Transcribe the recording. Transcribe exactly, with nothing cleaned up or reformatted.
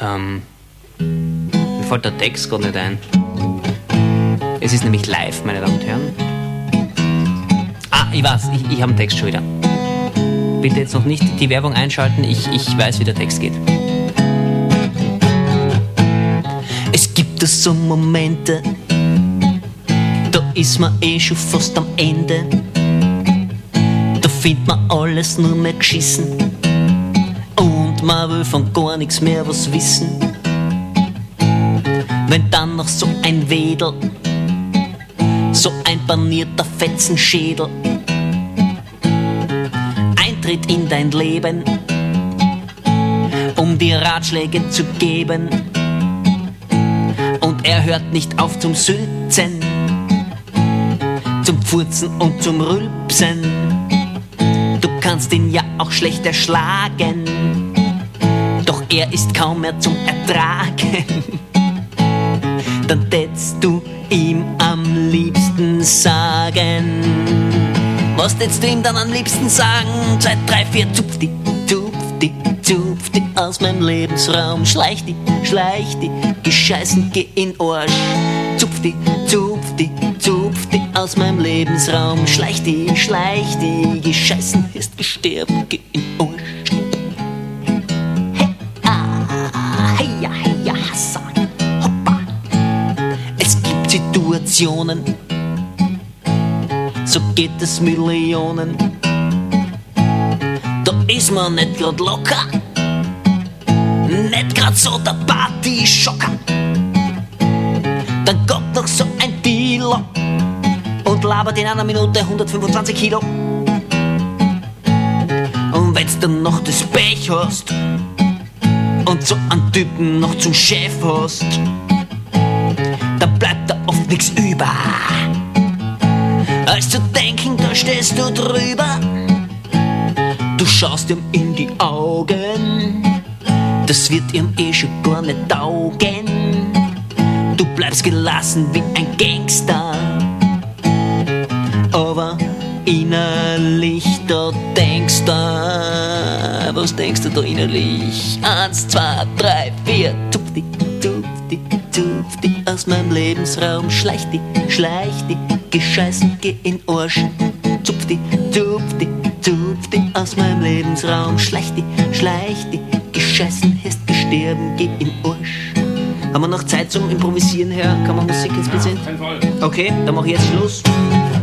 Ähm, mir fällt der Text gerade nicht ein. Es ist nämlich live, meine Damen und Herren. Ah, ich weiß, ich, ich habe den Text schon wieder. Bitte jetzt noch nicht die Werbung einschalten, ich, ich weiß, wie der Text geht. Es gibt da so Momente, da ist man eh schon fast am Ende. Da findet man alles nur mehr geschissen und man will von gar nichts mehr was wissen. Wenn dann noch so ein Wedel, so ein panierter Fetzenschädel eintritt in dein Leben, um dir Ratschläge zu geben, und er hört nicht auf zum Sülzen, zum Furzen und zum Rülpsen. Du kannst ihn ja auch schlecht erschlagen, doch er ist kaum mehr zum Ertragen. Dann tätst du ihm am liebsten sagen. Was tätst du ihm dann am liebsten sagen? Zwei, drei, vier, zupfdi, zupfdi, zupfdi aus meinem Lebensraum. Schleich die, schleich die, gescheißen, geh in Arsch. Zupfdi, zupfdi, zupfdi aus meinem Lebensraum. Schleich die, schleich die, gescheißen, ist gestorben, geh in Arsch. Hey, ah, hey, ja, hey, ja, Hassan. Situationen, so geht es Millionen. Da ist man nicht grad locker, nicht grad so der Partyschocker. Dann kommt noch so ein Dealer und labert in einer Minute hundertfünfundzwanzig Kilo. Und wenn's dann noch das Pech hast und so einen Typen noch zum Chef hast, dann bleibt da oft nix über, als zu denken, da stehst du drüber. Du schaust ihm in die Augen, das wird ihm eh schon gar nicht taugen. Du bleibst gelassen wie ein Gangster, aber innerlich, da denkst du, was denkst du da innerlich? Eins, zwei, drei, vier, tupfdi, tupfdi, tupfdi aus meinem Lebensraum. Schleich die, schleich die, gescheißen, geh in Arsch. Zupfdi, tupfdi, tupfdi aus meinem Lebensraum. Schleich die, schleich die, gescheißen, hast gestorben, geh in Arsch. Haben wir noch Zeit zum Improvisieren, Herr? Kann man Musik jetzt bitte? Ja, kein Fall. Okay, dann mach ich jetzt Schluss.